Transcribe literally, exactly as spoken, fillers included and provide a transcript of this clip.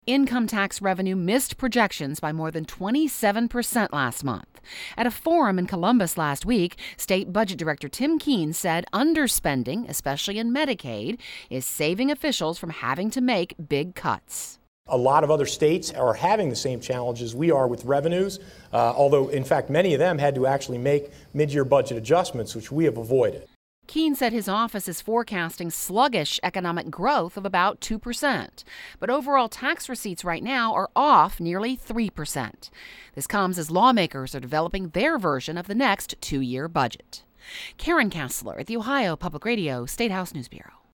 Income tax revenue missed projections by more than twenty-seven percent last month. At a forum in Columbus last week, State Budget Director Tim Keene said underspending, especially in Medicaid, is saving officials from having to make big cuts. A lot of other states are having the same challenges we are with revenues, uh, although, in fact, many of them had to actually make mid-year budget adjustments, which we have avoided. Keene said his office is forecasting sluggish economic growth of about two percent. But overall tax receipts right now are off nearly three percent. This comes as lawmakers are developing their version of the next two-year budget. Karen Kassler at the Ohio Public Radio State House News Bureau.